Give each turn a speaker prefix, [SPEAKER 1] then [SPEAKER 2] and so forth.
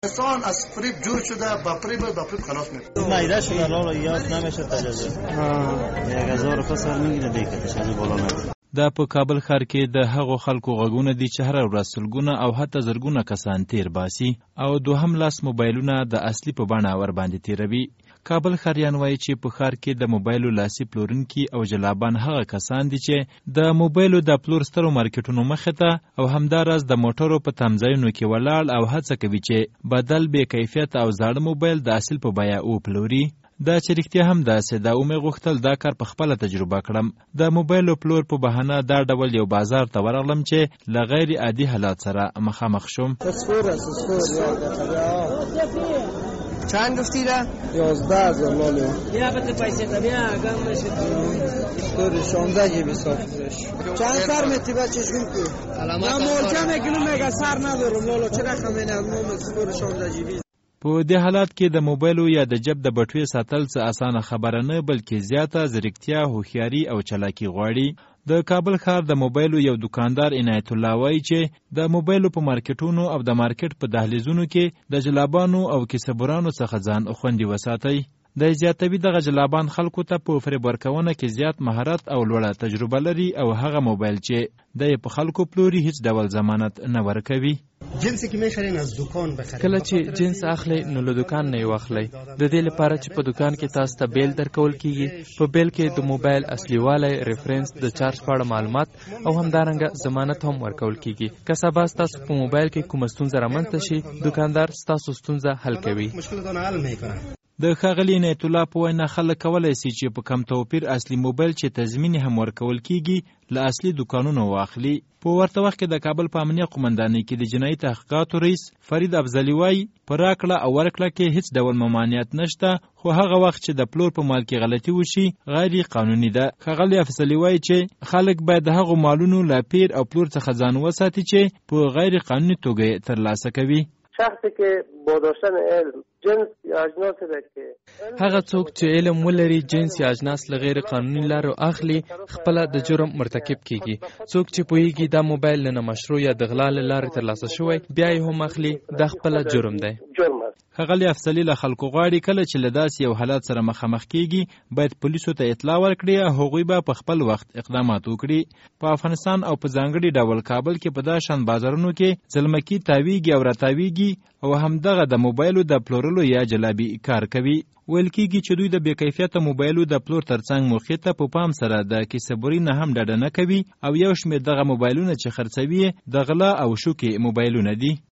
[SPEAKER 1] انسان از فریب جور شده، با فریب خلاص میشه.
[SPEAKER 2] مایده شده لالا یاد نمیشه تجزیه. یک هزار پسر میگیره دیگه تجزیه بالا نه.
[SPEAKER 3] دا په کابل ښار کې د هغو خلکو غږونه دي چې هره ورځ سلګونه او حتی زرګونه کسان تیر باسي او دوهم لاس موبایلونه د اصلي په بڼه ورباندې تیروي. کابل ښاریان وایي چې په ښار کې د موبایلو لاسي پلورونکي او جلابان هغه کسان دي چې د موبایلو د پلور سترو مارکیټونو مخې ته او همداراز د موټرو په تمځایونو کې ولاړ او هڅه کوي چې بدل بې کیفیت او زاړه موبایل د اصل په بیه وپلوري. دا چې رښتیا هم داسې دا ومې غوښتل دا کار په خپله تجربه کړم. د موبایلو پلور په بهانه دا ډول یو بازار ته ورغلم چې له غیر عادي حالات سره مخامخ شوم.
[SPEAKER 4] چند گفتی را؟
[SPEAKER 5] 11,000 لاله.
[SPEAKER 4] بیا بده پیسه تا بیا گم بشه.
[SPEAKER 5] دور 16 جیبی صافش.
[SPEAKER 4] چند سر میتی بچه جون کو؟
[SPEAKER 5] من مورچه میکنم میگه سر ندارم لاله چه رقم اینه دور 16 جیبی.
[SPEAKER 3] په دې حالات کې د موبایلو یا د جب د بټوې ساتل څه اسانه خبره نه بلکې زیاته ځیرکتیا، هوښیاري او چلاکي غواړي. د کابل ښار د موبایلو یو دکاندار عنایت الله وایي چې د موبایلو په مارکیټونو او د مارکیټ په دهلیزونو کې د جلابانو او کسبورانو څخه ځان خوندي وساتئ. د زیاتوي دغه جلابان خلکو ته په فریب ورکونه کې زیات مهارت او لوړه تجربه لري او هغه موبایل چې د په خلکو پلوري هیڅ ډول ضمانت نه ورکوي.
[SPEAKER 1] جنس کې میخرین از دکان بخرید.
[SPEAKER 6] کله چې جنس اخلي نو له دکان نه واخلي. د دې لپاره چې په دکان کې تاسو ته بیل درکول کیږي، په بیل کې د موبایل اصلي والی، ریفرنس، د چارج په اړه معلومات او همدارنګه ضمانت هم ورکول کیږي. که سبا تاسو په موبایل کې کوم ستونزه رامنځته شي، دکاندار تاسو ستونزه حل کوي.
[SPEAKER 3] د ښاغلي عنایت الله په وینا خلک کولی سي چې په کم توپیر اصلي موبایل چې تضمین هم ورکول کیږي له اصلي دکانونو واخلي. په ورته وخت کې د کابل په امنیه قومندانۍ کې د جنایي تحقیقاتو رئیس فرید افضلي وایي په راکړه او ورکړه کې هیڅ ډول ممانعت نشته، خو هغه وخت چې د پلور په مال کې غلطي وشي غیر قانوني ده. ښاغلي افضلي وایي چې خلک باید د هغو مالونو له پیر او پلور څخه ځان وساتي چې په غیر قانوني توګه ترلاسه کوي.
[SPEAKER 7] شخصی که با داشتن علم جنس یا اجناس ده که
[SPEAKER 6] هغه څوک چې علم ولري جنس یا اجناس له غیر قانوني لارو اخلي خپل د جرم مرتکب کیږي. څوک چې پوهیږي دا موبایل نه مشروع یا د غلا لارې ترلاسه شوی بیا یې هم اخلي د خپل جرم دی.
[SPEAKER 3] ښاغلي افضلي له خلکو غواړي کله چې له داسې یو حالت سره مخامخ کیږي باید پولیسو ته اطلاع ورکړي او هغوی به په خپل وخت اقدامات وکړي. په افغانستان او په ځانګړي ډول کابل کې په داسې شان بازارونو کې ځلمکي تاویږي او راتاویږي او همدغه د موبایلو د پلورلو یا جلابي کار کوي. ویل کېږي چې دوی د بې کیفیته موبایلو د پلور ترڅنګ موخې ته په پام سره د کسبوري نه هم ډډه نه کوي او یو شمېر دغه موبایلونه چې خرڅوي د غلا او شوکې موبایلونه دي.